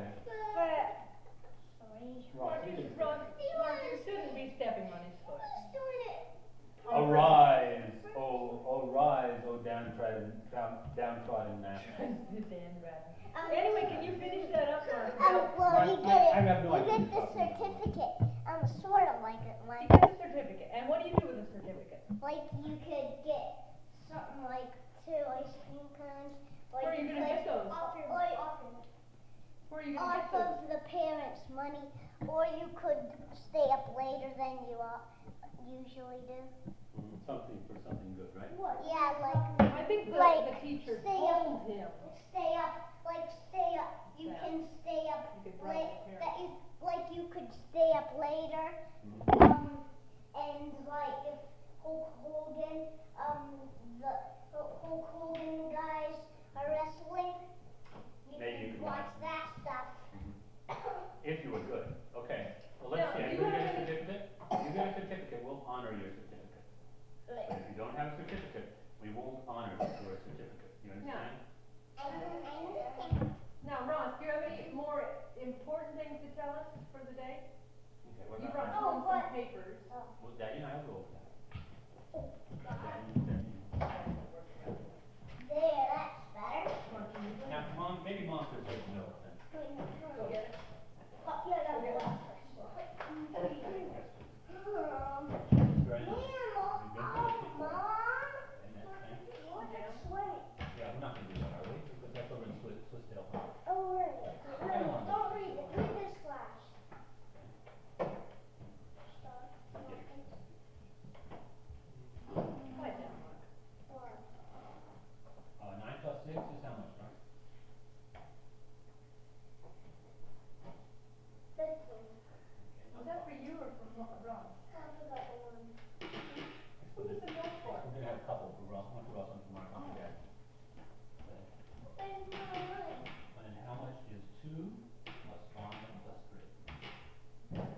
[SPEAKER 1] sorry.
[SPEAKER 2] Ron, you shouldn't be stepping on his foot.
[SPEAKER 1] Who's doing it?
[SPEAKER 3] Arise, O downtrodden man.
[SPEAKER 2] Anyway, can you finish that up, Mark?
[SPEAKER 1] Well, you get it.
[SPEAKER 3] I have no
[SPEAKER 1] You
[SPEAKER 3] idea
[SPEAKER 1] get the
[SPEAKER 3] what you're talking
[SPEAKER 1] certificate. Sort of like it,
[SPEAKER 2] You
[SPEAKER 1] like
[SPEAKER 2] get a certificate, and what do you do with a certificate?
[SPEAKER 1] you could get something like 2 ice cream cones.
[SPEAKER 2] Where are you gonna get those?
[SPEAKER 1] Off
[SPEAKER 2] Where are you gonna get those?
[SPEAKER 1] of the parents' money, or you could stay up later than you usually do.
[SPEAKER 3] Something for something good, right?
[SPEAKER 1] What? Yeah,
[SPEAKER 2] I think the teacher
[SPEAKER 1] stay
[SPEAKER 2] told him.
[SPEAKER 1] Stay up. You
[SPEAKER 2] Yeah.
[SPEAKER 1] can stay up
[SPEAKER 2] You could bribe
[SPEAKER 1] late.
[SPEAKER 2] the parents.
[SPEAKER 1] You could stay up later. And like if Hulk Hogan guys are wrestling,
[SPEAKER 3] Maybe you could
[SPEAKER 1] watch
[SPEAKER 3] watch.
[SPEAKER 1] that stuff.
[SPEAKER 3] If you were good. Okay. Well, let's
[SPEAKER 2] Now,
[SPEAKER 3] see.
[SPEAKER 2] you
[SPEAKER 3] You get a
[SPEAKER 2] have to-
[SPEAKER 3] certificate. You get a certificate. We'll honor your certificate. But if you don't have a certificate, we won't honor your certificate. You understand?
[SPEAKER 2] Now, Ron, do you have any more important things to tell us for the day?
[SPEAKER 3] Okay. What
[SPEAKER 2] You
[SPEAKER 3] about
[SPEAKER 2] brought
[SPEAKER 3] that?
[SPEAKER 2] home some papers.
[SPEAKER 3] Well, Daddy and I will go over that.
[SPEAKER 1] There, that's better.
[SPEAKER 3] Now, Mom, maybe Mom could take note then.
[SPEAKER 2] Go get it.
[SPEAKER 3] Very nice.
[SPEAKER 1] Mom, swimming.
[SPEAKER 3] Yeah, we're not gonna do that, are we? Because that's over in Swissdale Park.
[SPEAKER 1] Oh, really? Don't read it. Read this flash.
[SPEAKER 2] Quiet down, Mark.
[SPEAKER 3] 9 plus 6 is how much, right?
[SPEAKER 1] 15.
[SPEAKER 2] Was that for you or for Ron? Who was the note for?
[SPEAKER 3] We're gonna have a couple for Ross, one for Ross, one for Mark, one for Dad. And how much is 2 plus 5 plus 3? Good.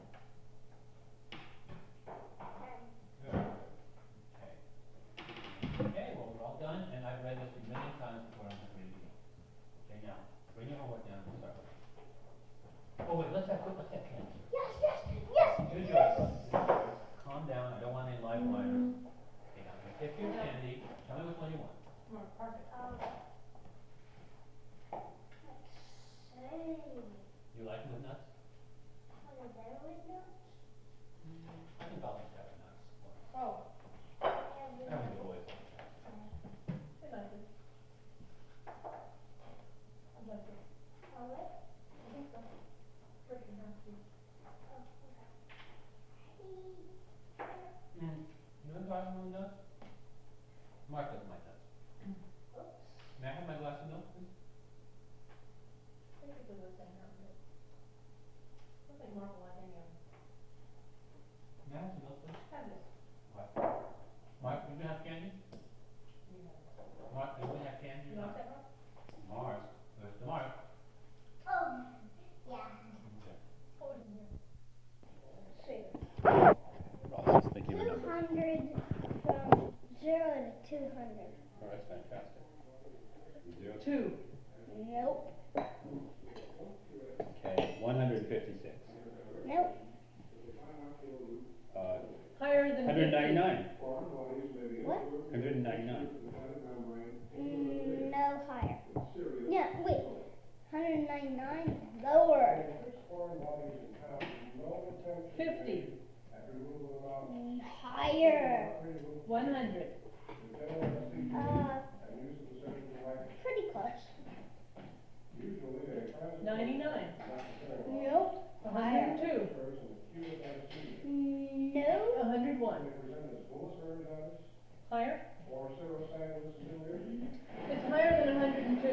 [SPEAKER 3] Okay, well, we're all done, and I've read this a million times before I'm gonna read it again. Okay, now, bring your homework down and start with. Oh, wait, let's have candy.
[SPEAKER 1] Yes.
[SPEAKER 3] Good job. Calm down, I don't want any live wires. Okay, now, pick your candy, tell me which one you want.
[SPEAKER 2] Mark, perfect.
[SPEAKER 3] You like them with nuts? I think I'll like that with nuts.
[SPEAKER 2] Oh,
[SPEAKER 3] I don't think the boys like that.
[SPEAKER 2] I like it. I like it. I think so. Breaking down to.
[SPEAKER 3] You want glass of milk nuts? Mark doesn't like nuts. May I have my glass of milk, please?
[SPEAKER 2] I think it's a little thing around it. I think Mark will like any of them.
[SPEAKER 3] May I have some milk, please?
[SPEAKER 2] Have this.
[SPEAKER 3] What? Mark, do you have candy?
[SPEAKER 2] You have it.
[SPEAKER 3] Mark, do you have candy
[SPEAKER 2] You
[SPEAKER 3] or
[SPEAKER 2] want
[SPEAKER 3] not?
[SPEAKER 2] that, Mark?
[SPEAKER 3] Mark, where's the Mark?
[SPEAKER 1] Oh, yeah.
[SPEAKER 3] Okay.
[SPEAKER 2] Hold it in here. Save it.
[SPEAKER 3] Ross is thinking of a number.
[SPEAKER 1] 200 from 0 to 200.
[SPEAKER 3] Oh, that's fantastic. 0 to
[SPEAKER 2] 2.
[SPEAKER 1] Nope.
[SPEAKER 3] Okay, 156.
[SPEAKER 1] Nope.
[SPEAKER 2] Higher than
[SPEAKER 3] 199.
[SPEAKER 1] What?
[SPEAKER 3] 199.
[SPEAKER 1] No higher. Yeah, wait. 199? Lower.
[SPEAKER 2] 50.
[SPEAKER 1] Higher.
[SPEAKER 2] 100.
[SPEAKER 1] Pretty close.
[SPEAKER 2] 99.
[SPEAKER 1] Nope.
[SPEAKER 2] 102.
[SPEAKER 1] No.
[SPEAKER 2] 101. Higher? It's higher than 102.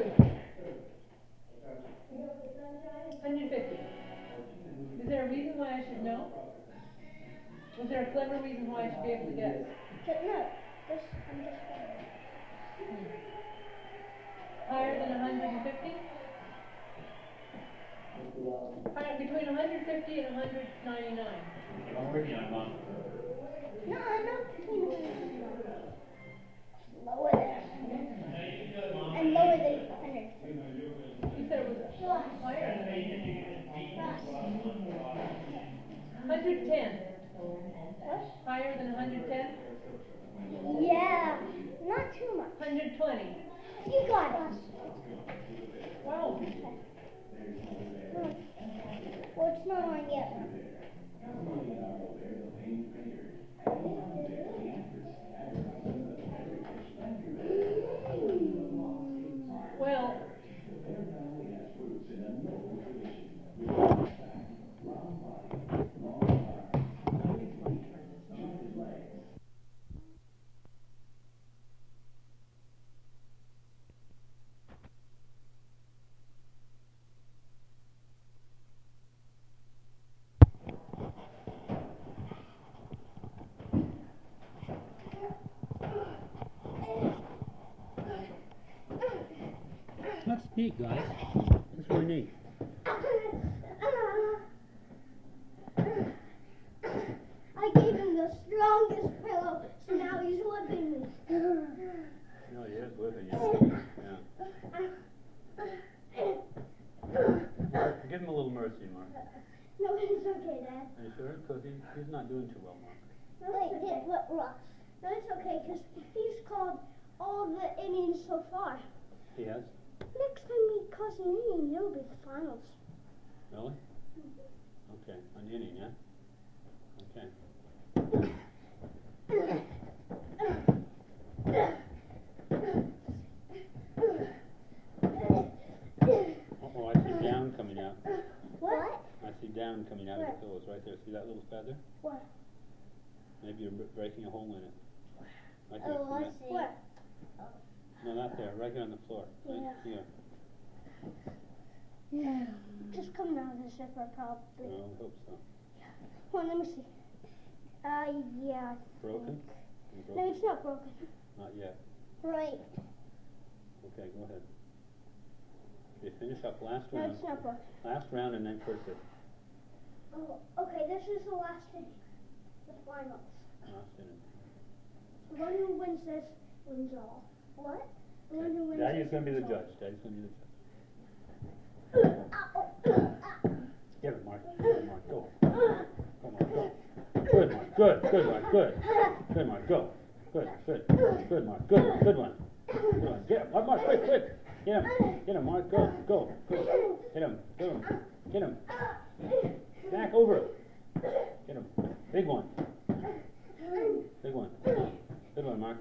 [SPEAKER 2] 150. Is there a reason why I should know? Was there a clever reason why I should be able to guess?
[SPEAKER 1] No. I'm just
[SPEAKER 2] Higher than 150? Higher, between 150 and 199.
[SPEAKER 3] I'm working on it, Mom.
[SPEAKER 1] No,
[SPEAKER 2] 110?
[SPEAKER 1] Yeah, not too much.
[SPEAKER 2] 120?
[SPEAKER 1] You got it.
[SPEAKER 2] Wow.
[SPEAKER 1] Well, it's not on yet.
[SPEAKER 2] Well,
[SPEAKER 3] That's neat, guys. That's really neat.
[SPEAKER 1] I gave him the strongest pillow, so now he's whipping me.
[SPEAKER 3] No, he is whipping you. Yeah. Give him a little mercy, Mark.
[SPEAKER 1] No, it's okay, Dad.
[SPEAKER 3] Are you sure? Because he's not doing too well, Mark.
[SPEAKER 1] Wait, what, Ross? No, it's okay, because he's called all the innings so far.
[SPEAKER 3] He has?
[SPEAKER 1] Next time he calls an inning, it'll be the finals.
[SPEAKER 3] Really? Okay, an inning, yeah? Okay. Oh, I see down coming out.
[SPEAKER 1] What?
[SPEAKER 3] I see down coming out of the pillows right there. See that little feather?
[SPEAKER 1] What?
[SPEAKER 3] Maybe you're breaking a hole in it. Right there.
[SPEAKER 1] Oh, I
[SPEAKER 3] see
[SPEAKER 1] see. What?
[SPEAKER 3] that? No, not there. Right here on the floor. Right here.
[SPEAKER 1] Yeah. Just coming out of the zipper, probably.
[SPEAKER 3] No, I hope so.
[SPEAKER 1] Well, let me see. Yeah.
[SPEAKER 3] Broken?
[SPEAKER 1] No, it's not broken.
[SPEAKER 3] Not yet.
[SPEAKER 1] Right.
[SPEAKER 3] Okay, go ahead. Okay, finish up last
[SPEAKER 1] No,
[SPEAKER 3] round.
[SPEAKER 1] it's not broken.
[SPEAKER 3] Last round and then first hit.
[SPEAKER 1] Oh, okay, this is the last inning. The finals.
[SPEAKER 3] Last inning.
[SPEAKER 1] The one who wins this wins all. What? The one who wins
[SPEAKER 3] Daddy's
[SPEAKER 1] this
[SPEAKER 3] going to be the
[SPEAKER 1] wins all.
[SPEAKER 3] judge. Daddy's going to be the judge. Get it, Mark. Get it, Mark. Go. Go, Mark. Go. Good, Mark. Good. Good, Mark. Good. Good, Mark. Go. Good. Good. Good, Mark. Good. Good one. Good one. Get him. Mark, quick, quick. Get him. Get him, Mark. Go. Go. Good. Hit him. Get him. Get him. Back over. Get him. Big one. Big one. Good one, Mark.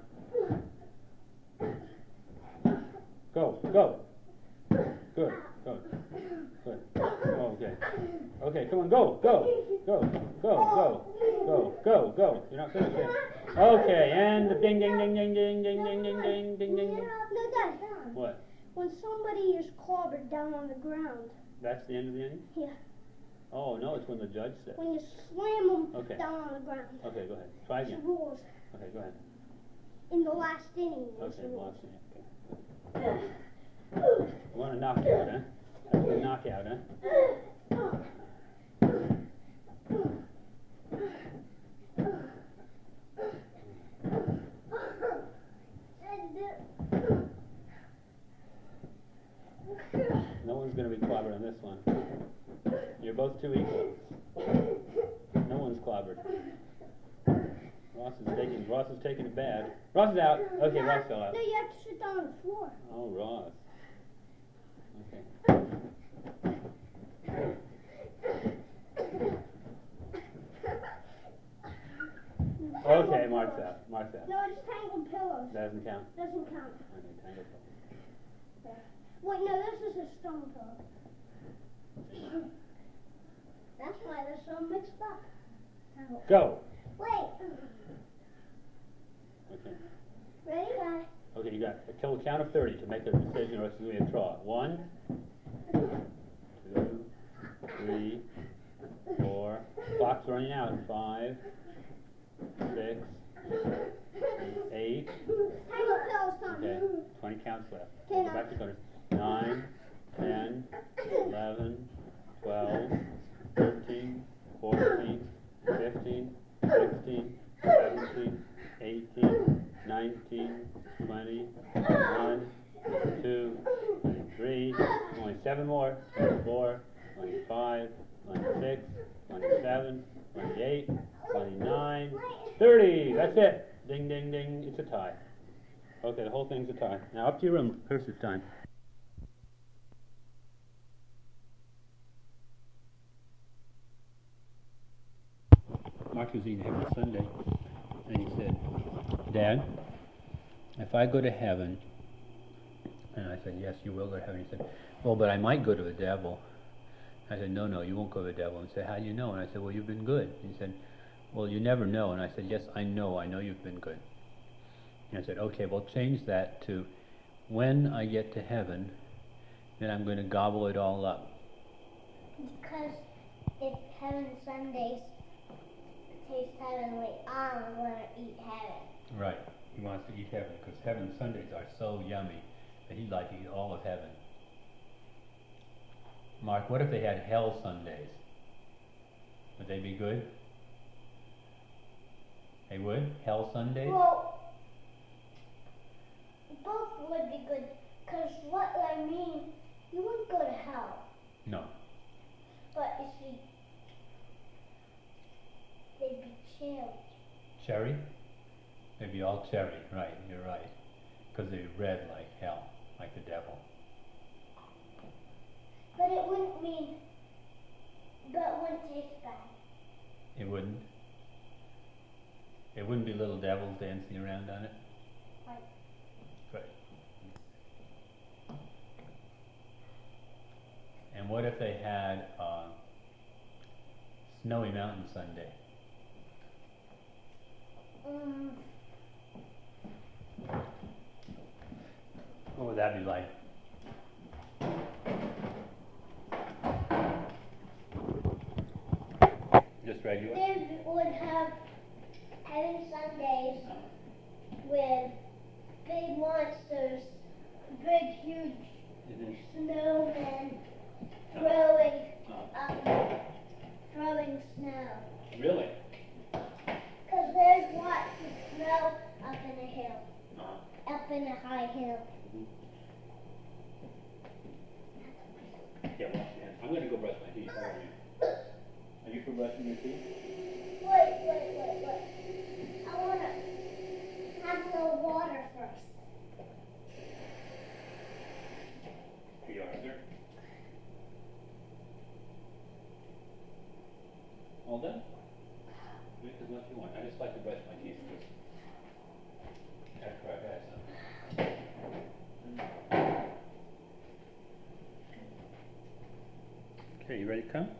[SPEAKER 3] Go. Go. Good. Good. Good. Oh, okay. Okay, come on, go, go, go, go, go, go, go, go. You're not finished yet. Okay, and the ding, ding, ding, ding, ding, ding, ding, ding, ding, ding, ding.
[SPEAKER 1] No, Dad.
[SPEAKER 3] What?
[SPEAKER 1] When somebody is clobbered down on the ground.
[SPEAKER 3] That's the end of the inning?
[SPEAKER 1] Yeah.
[SPEAKER 3] Oh, no, it's when the judge says.
[SPEAKER 1] When you slam them
[SPEAKER 3] Okay.
[SPEAKER 1] down on the ground.
[SPEAKER 3] Okay, go ahead. Try
[SPEAKER 1] It's the
[SPEAKER 3] again.
[SPEAKER 1] rules.
[SPEAKER 3] Okay, go ahead.
[SPEAKER 1] In the last inning. it's
[SPEAKER 3] Okay,
[SPEAKER 1] the
[SPEAKER 3] last
[SPEAKER 1] rules.
[SPEAKER 3] inning. Okay. You want a knockout, huh? That's a knockout, huh? No one's going to be clobbered on this one. You're both too equal. No one's clobbered. Ross is taking it bad. Ross is out. Okay, Ross fell out.
[SPEAKER 1] No, you have to sit down on the floor.
[SPEAKER 3] Oh, Ross. Okay. Okay, Mark's out. Mark's out.
[SPEAKER 1] No, it's tangled pillows.
[SPEAKER 3] Doesn't count.
[SPEAKER 1] Doesn't count.
[SPEAKER 3] Okay, tangled pillows.
[SPEAKER 1] There. Wait, no, this is a stone pillow. That's why they're so mixed up.
[SPEAKER 3] Go.
[SPEAKER 1] Wait.
[SPEAKER 3] Okay.
[SPEAKER 1] Ready, guys?
[SPEAKER 3] Okay, you got till the count of 30 to make a decision, or else it's going to be a draw. 1, 2, 3, 4. Clock's running out. 5, 6, 8.
[SPEAKER 1] Tangled pillows, Tom.
[SPEAKER 3] Okay, 20 counts left.
[SPEAKER 1] Okay,
[SPEAKER 3] Go back to corners. 9, 10, 11, 12, 13, 14, 15, 16, 17, 18, 19, 20, 21, 22, 23, only 7 more, 24, 25, 26, 27, 28, 29, 30. That's That's it. Ding, ding, ding. It's a tie. Okay, the whole thing's a tie. Now up to your room. Cursive time. Mark was eating heaven Sunday, and he said, Dad, if I go to heaven, and I said, yes, you will go to heaven. He said, well, but I might go to the devil. I said, no, you won't go to the devil. And he said, how do you know? And I said, well, you've been good. And he said, well, you never know. And I said, yes, I know you've been good. And I said, okay, well, change that to, when I get to heaven, then I'm going to gobble it all up.
[SPEAKER 1] Because if heaven Sundays taste heavenly, I'm going to eat heaven.
[SPEAKER 3] Right. He wants to eat heaven, because heaven Sundays are so yummy that he'd like to eat all of heaven. Mark, what if they had hell Sundays? Would they be good? They would? Hell Sundays?
[SPEAKER 1] Well, both would be good, because what I mean, you wouldn't go to hell.
[SPEAKER 3] No.
[SPEAKER 1] But you see, they'd be cherry.
[SPEAKER 3] Cherry? They'd be all cherry, right, you're right. Because they'd be red like hell, like the devil.
[SPEAKER 1] But it wouldn't mean, but it wouldn't taste bad.
[SPEAKER 3] It wouldn't? It wouldn't be little devils dancing around on it?
[SPEAKER 1] Right.
[SPEAKER 3] Right. And what if they had Snowy Mountain Sunday? What would that be like? Just regular?
[SPEAKER 1] They would have heaven Sundays with big monsters, big huge snowmen throwing snow.
[SPEAKER 3] Really?
[SPEAKER 1] Because there's lots of snow up in a hill, up in a high hill.
[SPEAKER 3] Yeah, wash your hands. I'm going to go brush my teeth. How are you? Are you for brushing your teeth?
[SPEAKER 1] Wait. I want to have a little water first.
[SPEAKER 3] Here you are, sir. All done? Drink as much as you want. I just like to brush my teeth first. After I've had some. Okay, you ready to come?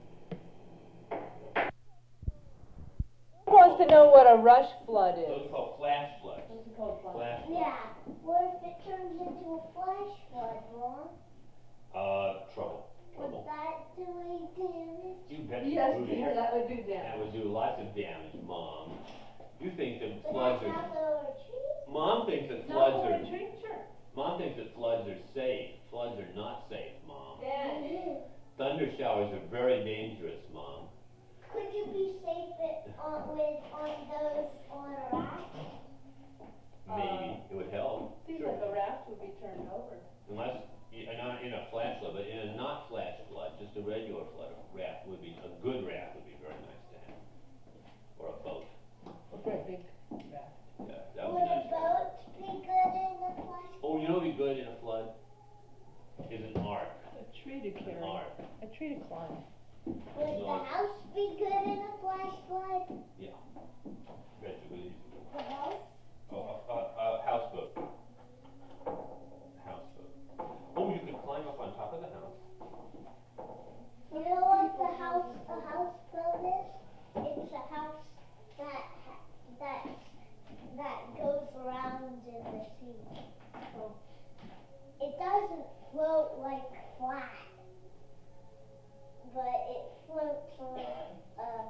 [SPEAKER 2] Who wants to know what a rush flood is?
[SPEAKER 3] Those are called flash floods.
[SPEAKER 2] Those are called floods.
[SPEAKER 3] Flash floods.
[SPEAKER 1] Yeah. What if it turns into a flash flood, Mom?
[SPEAKER 3] Trouble.
[SPEAKER 1] Would that do any damage?
[SPEAKER 3] You bet
[SPEAKER 2] Yes,
[SPEAKER 3] you would.
[SPEAKER 2] Peter, that would do
[SPEAKER 3] That
[SPEAKER 2] damage.
[SPEAKER 3] would do lots of damage, Mom. You think that
[SPEAKER 1] Would
[SPEAKER 3] floods
[SPEAKER 1] that
[SPEAKER 3] are...
[SPEAKER 1] knock over trees?
[SPEAKER 3] Mom thinks that
[SPEAKER 2] No,
[SPEAKER 3] floods
[SPEAKER 2] for
[SPEAKER 3] are...
[SPEAKER 2] a tree, sure.
[SPEAKER 3] Mom thinks that floods are safe. Floods are not safe, Mom.
[SPEAKER 2] Dad.
[SPEAKER 3] Thunder showers are very dangerous, Mom.
[SPEAKER 1] Could you be safe on those on a raft?
[SPEAKER 3] Maybe. It would help.
[SPEAKER 2] Seems
[SPEAKER 3] Sure.
[SPEAKER 2] like a raft would be turned over.
[SPEAKER 3] Unless, not in a flash flood, but in a not flash flood, just a regular flood, raft would be, a good raft would be very nice to have. Or a boat.
[SPEAKER 2] A great big raft.
[SPEAKER 3] Yeah, that would
[SPEAKER 1] Would
[SPEAKER 3] be
[SPEAKER 1] a
[SPEAKER 3] nice.
[SPEAKER 1] boat be good in the flash?
[SPEAKER 3] Oh, you know what'd be good in a flood? Is an ark.
[SPEAKER 2] A tree to carry.
[SPEAKER 3] An ark.
[SPEAKER 2] A tree to climb.
[SPEAKER 1] Would the house be good in a flash flood?
[SPEAKER 3] Yeah. Bet you believe.
[SPEAKER 1] The house?
[SPEAKER 3] Oh, a houseboat. Houseboat. Oh, you could climb up on top of the house.
[SPEAKER 1] You know what a houseboat is? It's a house that goes around in the sea. So it doesn't float like flat, but it floats on a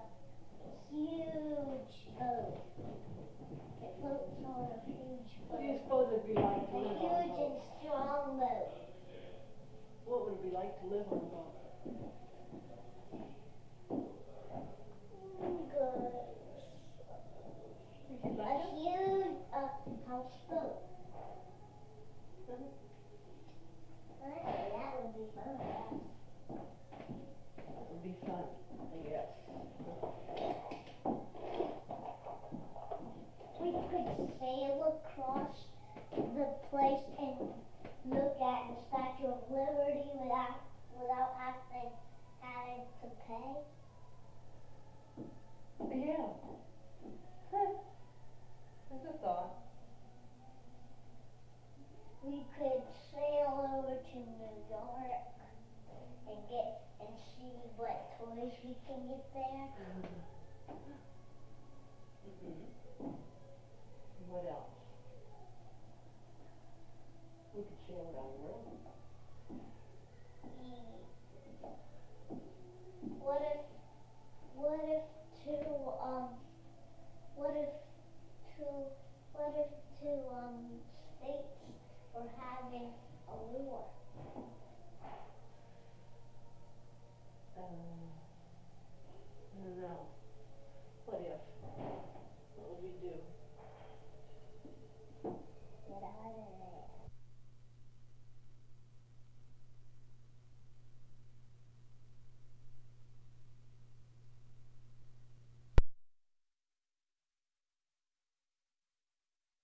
[SPEAKER 1] huge boat. It floats on a huge
[SPEAKER 2] What do you
[SPEAKER 1] boat.
[SPEAKER 2] suppose it'd be like to
[SPEAKER 1] A
[SPEAKER 2] live on a
[SPEAKER 1] huge
[SPEAKER 2] boat?
[SPEAKER 1] and strong boat.
[SPEAKER 2] What would it be like to live on a boat?
[SPEAKER 1] Good.
[SPEAKER 2] Would you
[SPEAKER 1] A
[SPEAKER 2] like it?
[SPEAKER 1] huge houseboat. That would be fun, yes.
[SPEAKER 2] That would be fun, I guess.
[SPEAKER 1] across the place and look at the Statue of Liberty without having to pay?
[SPEAKER 2] Yeah. Huh. That's a thought.
[SPEAKER 1] We could sail over to New York and see what toys we can get there.
[SPEAKER 2] What else? We could sail down the road.
[SPEAKER 1] What if what if two what if two states were having a war?